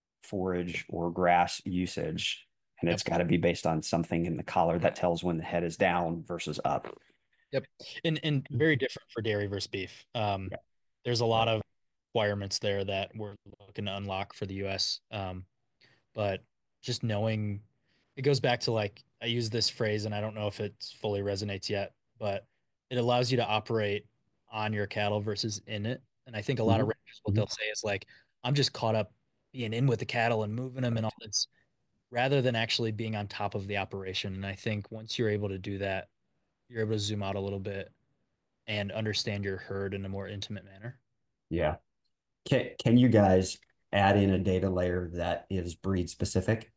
forage or grass usage, and yep, it's got to be based on something in the collar that tells when the head is down versus up. yep, and and very different for dairy versus beef. Um, Yeah, there's a lot right. of requirements there that we're looking to unlock for the U S. Um, but just knowing it goes back to like I use this phrase and I don't know if it fully resonates yet, but it allows you to operate on your cattle versus in it. And I think a lot of Mhm. ranchers, what Mhm. they'll say is like, I'm just caught up being in with the cattle and moving them and all this, rather than actually being on top of the operation. And I think once you're able to do that, you're able to zoom out a little bit and understand your herd in a more intimate manner. Yeah. Can can you guys add in a data layer that is breed specific?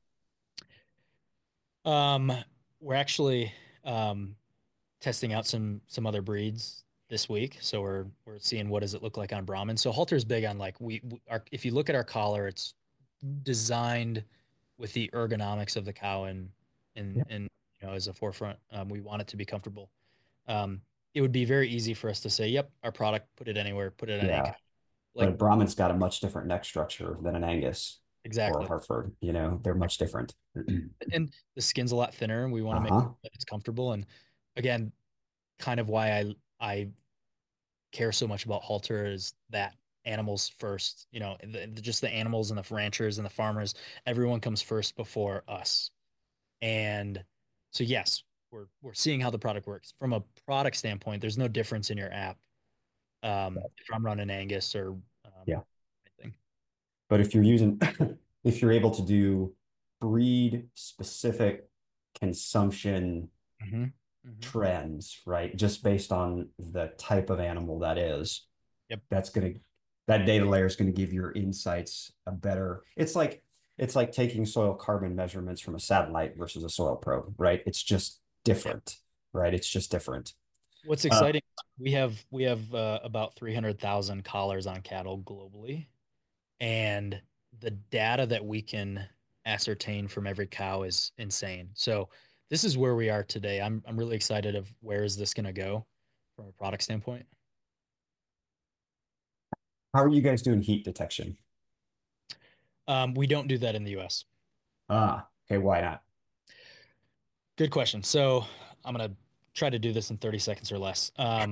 Um, we're actually um, testing out some some other breeds this week. So we're we're seeing what does it look like on Brahmin. So Halter's big on like we, we our if you look at our collar, it's designed with the ergonomics of the cow and and Yeah. and you know as a forefront. Um, we want it to be comfortable. Um, it would be very easy for us to say, "Yep, our product, put it anywhere, put it on any Yeah. cow." But Like a Brahmin's got a much different neck structure than an Angus or a exactly. Hereford. You know, they're much different. And the skin's a lot thinner, and we want to make Uh-huh. sure that it's comfortable. And again, kind of why I I care so much about Halter is that animals first, you know, the, the- just the animals and the ranchers and the farmers, everyone comes first before us. And so, yes, we're, we're seeing how the product works. From a product standpoint, there's no difference in your app. Um, if I'm running Angus or um, Yeah. anything. But if you're using, if you're able to do breed specific consumption Mm-hmm. Mm-hmm. trends, right? Just based on the type of animal that is, Yep. that's going to, that data layer is going to give your insights a better, it's like, it's like taking soil carbon measurements from a satellite versus a soil probe, right? It's just Yep. different, right? It's just different. What's Uh, exciting, we have we have uh, about three hundred thousand collars on cattle globally. And the data that we can ascertain from every cow is insane. So this is where we are today. I'm I'm really excited of where is this going to go from a product standpoint. how are you guys doing heat detection? Um, we don't do that in the U S. Ah, okay, why not? Good question. So I'm gonna try to do this in thirty seconds or less. Um,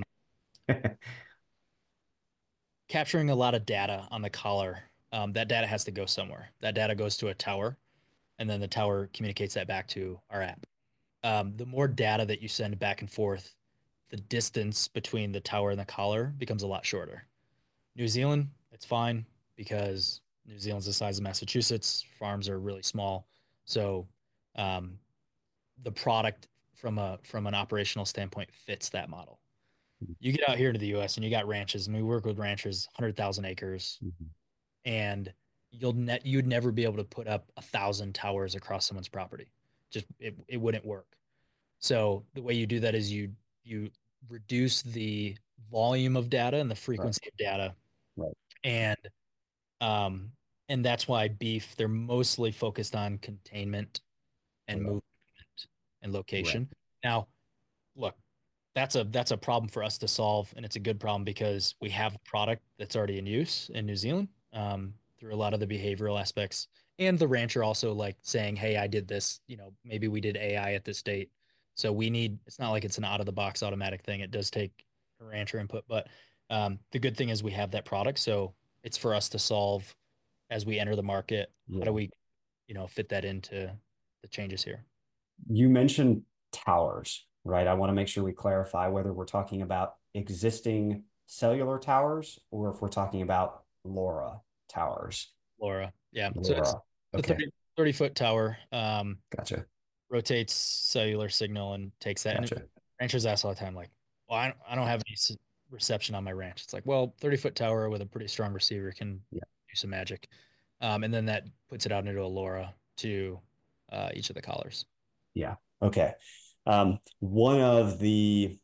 capturing a lot of data on the collar. Um, that data has to go somewhere. That data goes to a tower, and then the tower communicates that back to our app. Um, the more data that you send back and forth, the distance between the tower and the collar becomes a lot shorter. New Zealand, it's fine because New Zealand's the size of Massachusetts. Farms are really small, so um, the product from a from an operational standpoint fits that model. You get out here into the U S and you got ranches, and we work with ranchers, one hundred thousand acres, Mhm. and you'll net you'd never be able to put up a thousand towers across someone's property. Just it, it wouldn't work. So the way you do that is you you reduce the volume of data and the Right. frequency of data, Right. and um and that's why beef, they're mostly focused on containment and Right. movement and Right. location. Now, look, that's a that's a problem for us to solve, and it's a good problem because we have a product that's already in use in New Zealand, um, through a lot of the behavioral aspects, and the rancher also like saying, "Hey, I did this. You know, maybe we did A I at this date, so we need." It's not like it's an out of the box automatic thing. It does take a rancher input, but um, the good thing is we have that product, so it's for us to solve as we enter the market. How do Yeah. we, you know, fit that into the changes here? You mentioned towers, right? I want to make sure we clarify whether we're talking about existing cellular towers or if we're talking about LoRa towers. Laura, yeah. So it's LoRa. a Okay. thirty thirty foot tower. Um, Gotcha. rotates cellular signal and takes that. And Gotcha. ranchers ask all the time, like, well, I don't, I don't have any s- reception on my ranch. It's like, well, thirty foot tower with a pretty strong receiver can Yeah. do some magic. Um, and then that puts it out into a LoRa to uh, each of the collars. Yeah. Okay. Um, one of the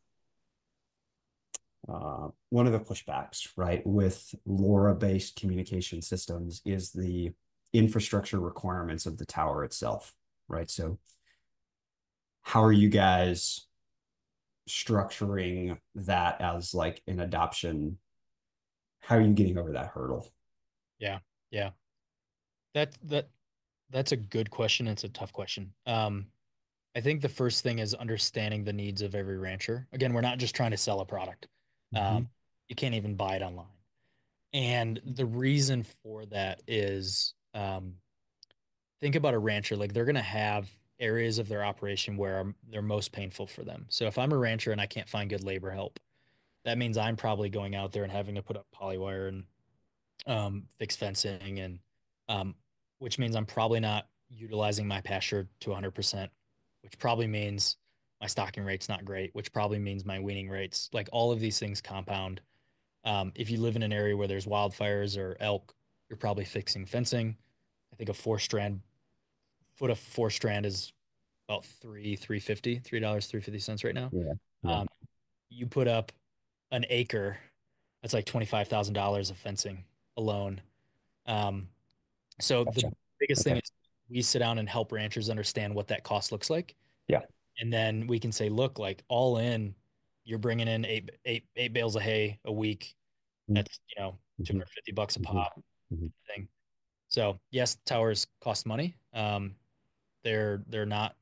uh, one of the pushbacks, right, with LoRa-based communication systems is the infrastructure requirements of the tower itself, right? So, how are you guys structuring that as like an adoption? How are you getting over that hurdle? Yeah, yeah. That that that's a good question. It's a tough question. Um, I think the first thing is understanding the needs of every rancher. Again, we're not just trying to sell a product. Um, Mhm. you can't even buy it online. And the reason for that is, um, think about a rancher, like they're going to have areas of their operation where are- they're most painful for them. So if I'm a rancher and I can't find good labor help, that means I'm probably going out there and having to put up polywire and um, fix fencing, and um, which means I'm probably not utilizing my pasture to one hundred percent, which probably means my stocking rate's not great, which probably means my weaning rates, like all of these things compound. Um, if you live in an area where there's wildfires or elk, you're probably fixing fencing. I think a four strand foot of four strand is about three, three fifty, three dollars, three fifty cents right now. Yeah. Yeah. Um, you put up an acre, that's like twenty-five thousand dollars of fencing alone. Um, so Gotcha. the biggest thing Okay. is we sit down and help ranchers understand what that cost looks like. Yeah. And then we can say, look, like all in, you're bringing in eight, eight, eight bales of hay a week. Mhm. That's, you know, Mhm. two hundred fifty bucks a Mhm. pop Mhm. thing. So yes, towers cost money. Um, they're they're not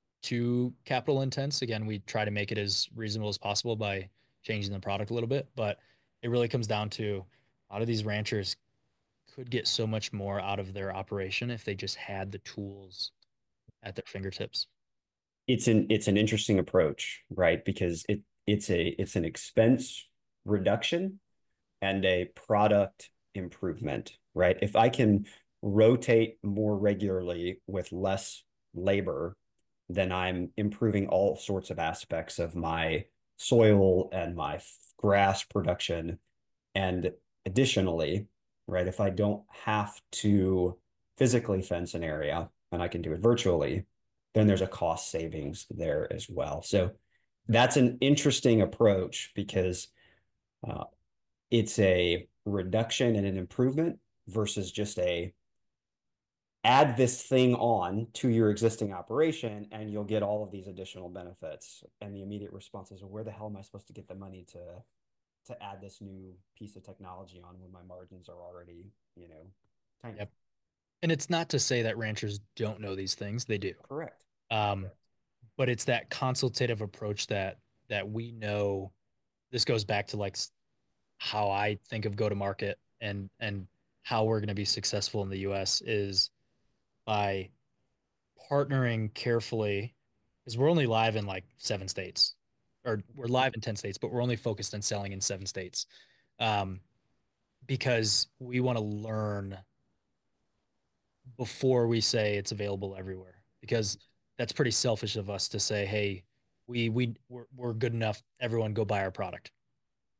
too capital intense. Again, we try to make it as reasonable as possible by changing the product a little bit, but it really comes down to a lot of these ranchers could get so much more out of their operation if they just had the tools at their fingertips. It's an it's an interesting approach, right? Because it it's a it's an expense reduction and a product improvement, right? If I can rotate more regularly with less labor, then I'm improving all sorts of aspects of my soil and my grass production. And additionally, right, if I don't have to physically fence an area and I can do it virtually, then there's a cost savings there as well. So that's an interesting approach because uh, it's a reduction and an improvement versus just a add this thing on to your existing operation and you'll get all of these additional benefits. And the immediate response is, well, where the hell am I supposed to get the money to to add this new piece of technology on when my margins are already, you know, tiny? Yep. And it's not to say that ranchers don't know these things. They do. Correct. Um, Correct. but it's that consultative approach that that we know. This goes back to like how I think of go to market and and how we're going to be successful in the U S is by partnering carefully, because we're only live in like seven states, or we're live in ten states, but we're only focused on selling in seven states, um, because we want to learn before we say it's available everywhere. Because that's pretty selfish of us to say, hey, we we we're, we're good enough. Everyone go buy our product.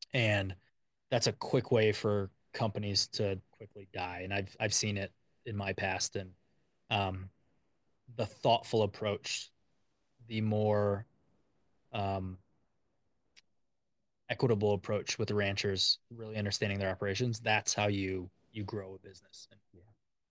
And that's a quick way for companies to quickly die. And I've I've seen it in my past. And um, the thoughtful approach, the more um, equitable approach with the ranchers, really understanding their operations, that's how you you grow a business. And Yeah.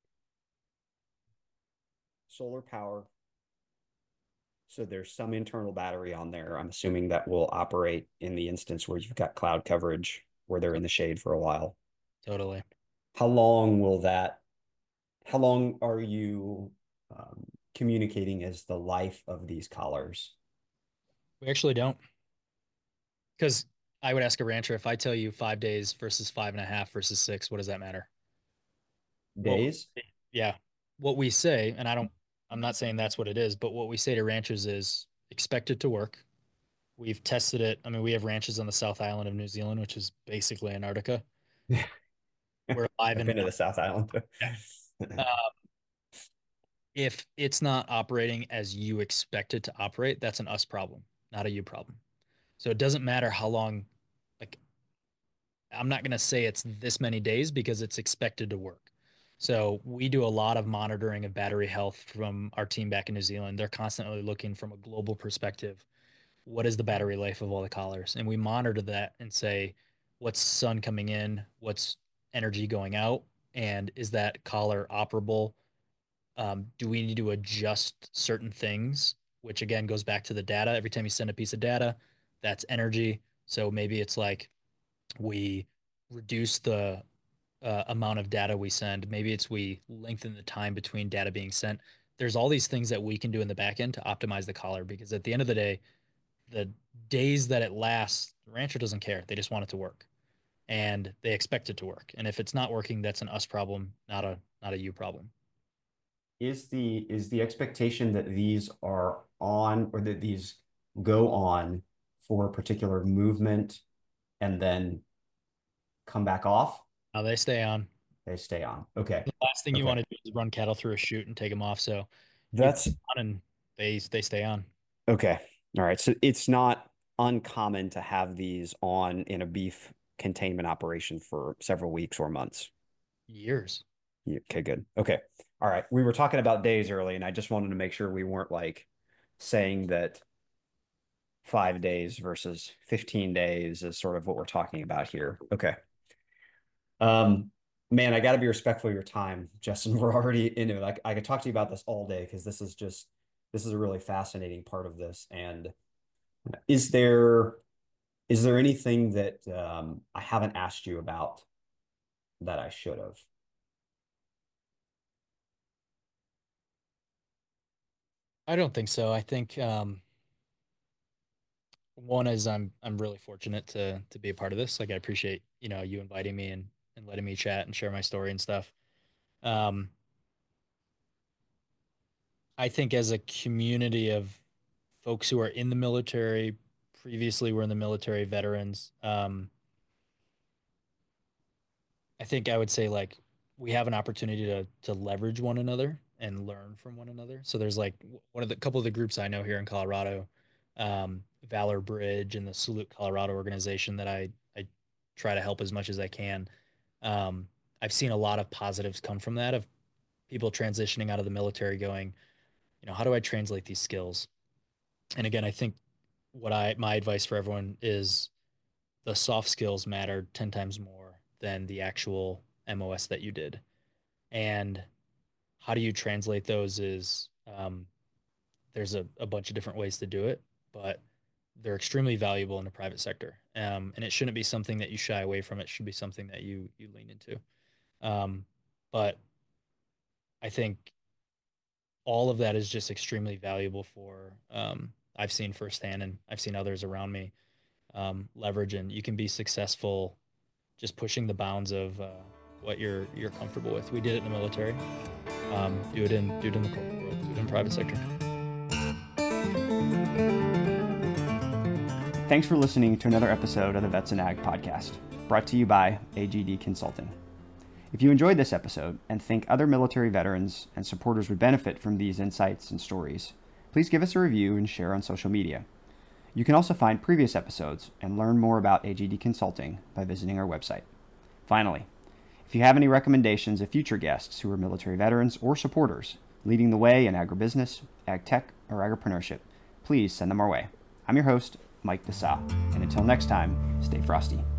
Solar power. So there's some internal battery on there. I'm assuming that will operate in the instance where you've got cloud coverage where they're in the shade for a while. totally. How long will that, how long are you um, communicating as the life of these collars? We actually don't, because I would ask a rancher, if I tell you five days versus five and a half versus six, what does that matter? What Days? Yeah, what we say, and I don't, I'm not saying that's what it is, but what we say to ranchers is expect it to work. We've tested it. I mean, we have ranches on the South Island of New Zealand, which is basically Antarctica. We're live I've and been to the South Island. uh, if it's not operating as you expect it to operate, that's an us problem, not a you problem. So it doesn't matter how long, like, I'm not going to say it's this many days because it's expected to work. So we do a lot of monitoring of battery health from our team back in New Zealand. They're constantly looking from a global perspective. What is the battery life of all the collars? And we monitor that and say, what's sun coming in? What's energy going out? And is that collar operable? Um, do we need to adjust certain things? Which again goes back to the data. Every time you send a piece of data, that's energy. So maybe it's like we reduce the uh, amount of data we send. Maybe it's we lengthen the time between data being sent. There's all these things that we can do in the back end to optimize the collar because at the end of the day, the days that it lasts, the rancher doesn't care. They just want it to work and they expect it to work. And if it's not working, that's an us problem, not a not a you problem. Is the is the expectation that these are on or that these go on for a particular movement and then come back off? Now they stay on. They stay on. Okay. The last thing you Okay. want to do is run cattle through a chute and take them off. So you put That's them on and they they stay on. okay. All right. So it's not uncommon to have these on in a beef containment operation for several weeks or months. Years. Yeah, okay, good. Okay. All right. We were talking about days early, and I just wanted to make sure we weren't like saying that five days versus fifteen days is sort of what we're talking about here. Okay. Um, man, I got to be respectful of your time, Justin. We're already into it. Like I could talk to you about this all day because this is just this is a really fascinating part of this. And is there is there anything that um, I haven't asked you about that I should have? I don't think so. I think um, one is I'm I'm really fortunate to to be a part of this. Like I appreciate, you know, you inviting me and and letting me chat and share my story and stuff. Um, I think as a community of folks who are in the military, previously were in the military, veterans, um, I think I would say like we have an opportunity to to leverage one another and learn from one another. So there's like one of the couple of the groups I know here in Colorado, um, Valor Bridge and the Salute Colorado organization that I I try to help as much as I can. Um, I've seen a lot of positives come from that of people transitioning out of the military going, you know, how do I translate these skills? And again, I think what I my advice for everyone is the soft skills matter ten times more than the actual M O S that you did. And how do you translate those is um, there's a, a bunch of different ways to do it, but they're extremely valuable in the private sector. Um, and it shouldn't be something that you shy away from. It should be something that you you lean into. Um, but I think all of that is just extremely valuable for um, I've seen firsthand and I've seen others around me um, leverage, and you can be successful just pushing the bounds of uh, what you're you're comfortable with. We did it in the military. Um, do it in do it in the corporate world. Do it in private sector. Thanks for listening to another episode of the Vets and Ag podcast, brought to you by A G D Consulting. If you enjoyed this episode and think other military veterans and supporters would benefit from these insights and stories, please give us a review and share on social media. You can also find previous episodes and learn more about A G D Consulting by visiting our website. Finally, if you have any recommendations of future guests who are military veterans or supporters leading the way in agribusiness, ag tech, or agripreneurship, please send them our way. I'm your host, Mike DeSalle, and until next time, stay frosty.